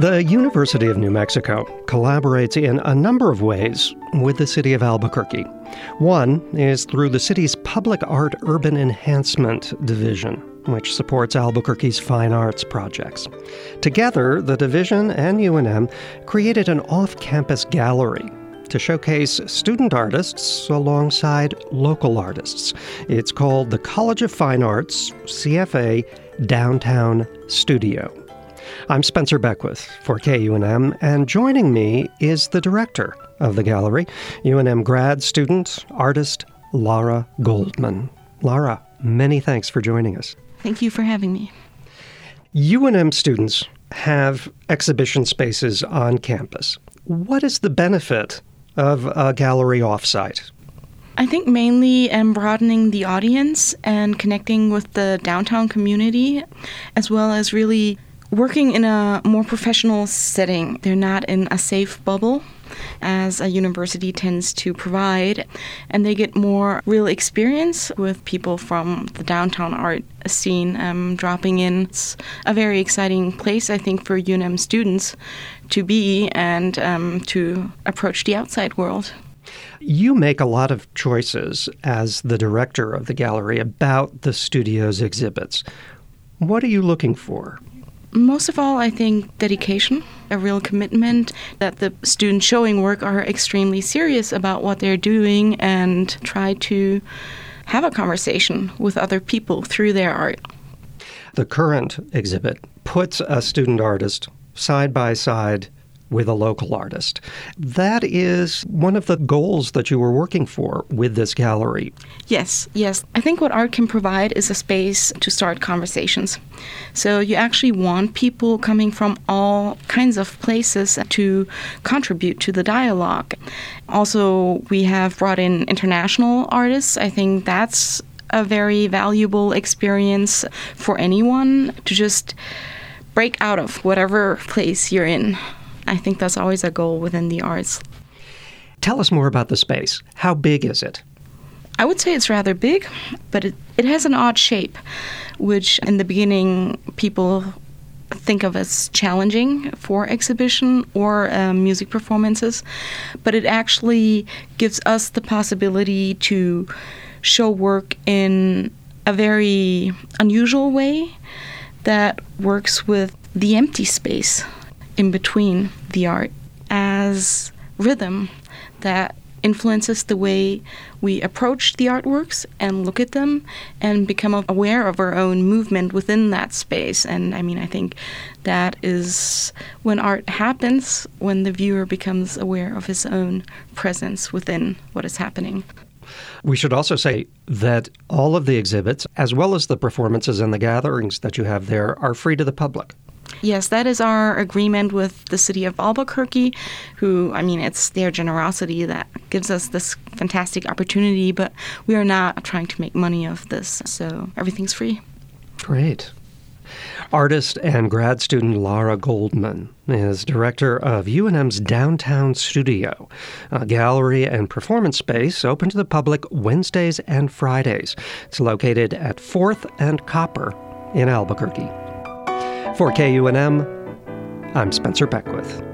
The University of New Mexico collaborates in a number of ways with the city of Albuquerque. One is through the city's Public Art Urban Enhancement Division, which supports Albuquerque's fine arts projects. Together, the division and UNM created an off-campus gallery to showcase student artists alongside local artists. It's called the College of Fine Arts, CFA, Downtown Studio. I'm Spencer Beckwith for KUNM, and joining me is the director of the gallery, UNM grad student, artist Lara Goldman. Lara, many thanks for joining us. Thank you for having me. UNM students have exhibition spaces on campus. What is the benefit of a gallery offsite? I think mainly broadening the audience and connecting with the downtown community, as well as really working in a more professional setting. They're not in a safe bubble, as a university tends to provide, and they get more real experience with people from the downtown art scene dropping in. It's a very exciting place, I think, for UNM students to be and to approach the outside world. You make a lot of choices as the director of the gallery about the studio's exhibits. What are you looking for? Most of all, I think dedication, a real commitment that the students showing work are extremely serious about what they're doing and try to have a conversation with other people through their art. The current exhibit puts a student artist side by side with a local artist. That is one of the goals that you were working for with this gallery. Yes. I think what art can provide is a space to start conversations. So you actually want people coming from all kinds of places to contribute to the dialogue. Also, we have brought in international artists. I think that's a very valuable experience for anyone to just break out of whatever place you're in. I think that's always a goal within the arts. Tell us more about the space. How big is it? I would say it's rather big, but it has an odd shape, which in the beginning people think of as challenging for exhibition or music performances. But it actually gives us the possibility to show work in a very unusual way that works with the empty space in between the art as rhythm that influences the way we approach the artworks and look at them and become aware of our own movement within that space. And I think that is when art happens, when the viewer becomes aware of his own presence within what is happening. We should also say that all of the exhibits, as well as the performances and the gatherings that you have there, are free to the public. Yes, that is our agreement with the city of Albuquerque, who, it's their generosity that gives us this fantastic opportunity, but we are not trying to make money off this, so everything's free. Great. Artist and grad student Lara Goldman is director of UNM's Downtown Studio, a gallery and performance space open to the public Wednesdays and Fridays. It's located at 4th and Copper in Albuquerque. For KUNM, I'm Spencer Beckwith.